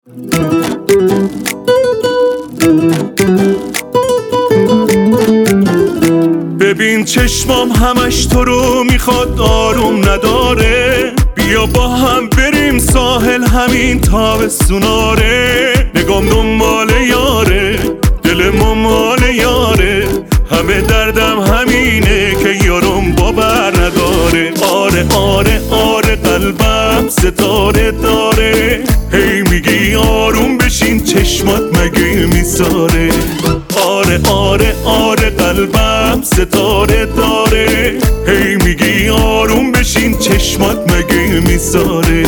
ببین چشمام همش تو رو میخواد، آروم نداره. بیا با هم بریم ساحل همین تابستوناره. نگام دنبال یاره، دل ما مال یاره. همه دردم همینه که یارم باور نداره. آره آره آره قلبم ستاره داره. هی میگی آروم بشین چشمات مگه میساره. آره آره آره قلبم ستاره داره. هی میگی آروم بشین چشمات مگه میساره.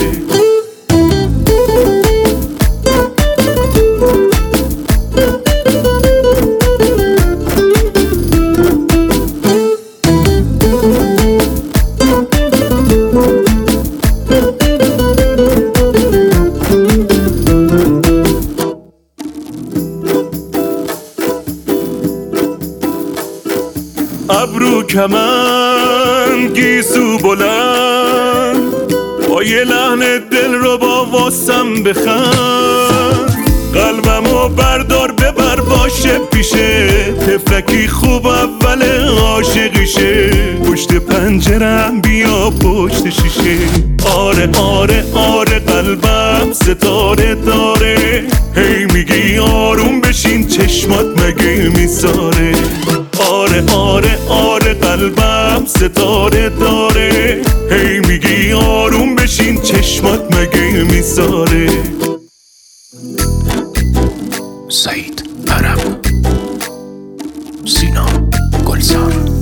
ابرو کمن گیسو بلند، با یه لحن دل رو با واسم بخند. قلبمو بردار ببر باشه پیشه، تفلکی خوب اول عاشقیشه. پشت پنجرم بیا پشت شیشه. آره آره آره قلبم ستاره داره. هی میگی آروم بشین چشمات مگه میساره. آره آره آره قلبم ستاره داره. هی میگی آروم بشین چشمات مگه میساره. سعید عرب، سینا گلزار.